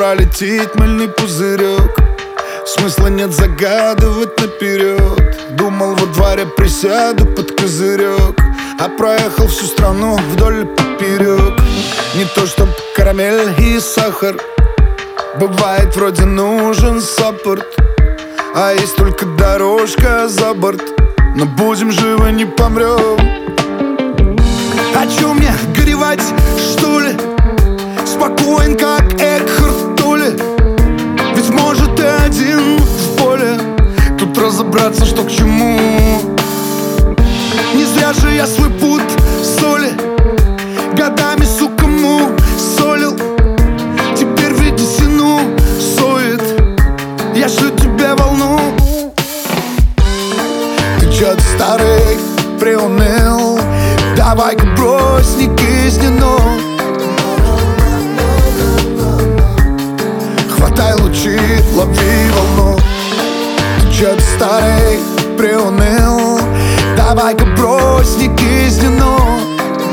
пролетит мыльный пузырек. Смысла нет загадывать наперед. Думал, во дворе присяду под козырек, а проехал всю страну вдоль и поперек. Не то чтоб карамель и сахар, бывает вроде нужен саппорт, а есть только дорожка за борт. Но будем живы, не помрем. О чем мне горевать, что ли? Спокоен, как Экхарт Толле. Ведь может ты один в поле тут разобраться, что к чему. Не зря же я свой путь соли годами, сука, солил. Теперь ведь синусоид. Я шлю тебе волну. Ты чё-то старый, приуныл. Давай-ка брось, не кисни, но хватай лучи, лови волну. Ты чё-то старый, приуныл. Давай-ка брось, не кисни, но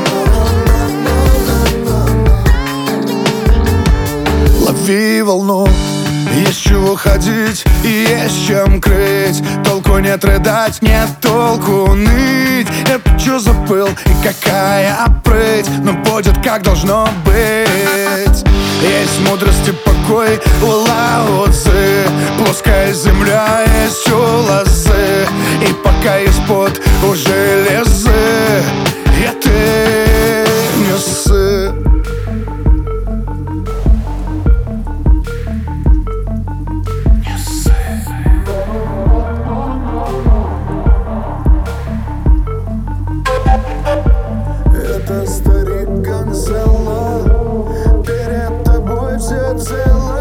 лови волну. Есть чего ходить и есть чем крыть. Толку нет рыдать, нет толку ныть. Это чё за пыл и какая прыть? Но будет как должно быть. Есть мудрость и покой у Лао Цзы. Плоская земля есть у лозы. И пока есть пот у железы, и ты не ссы. Это старик Гонзало, перед тобой все цело.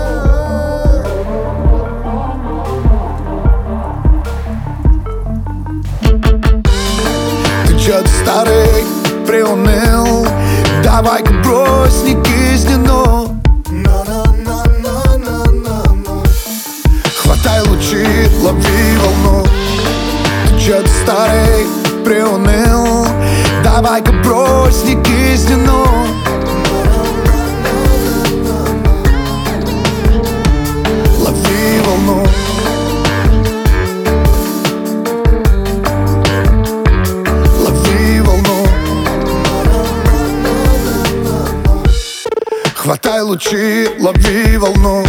Ты чё-то старый, приуныл. Давай-ка брось, не кисни, но хватай лучи, лови волну. Ты чё-то старый, приуныл. Давай-ка брось, не кисни, но лови волну. Лови волну. Хватай лучи, лови волну.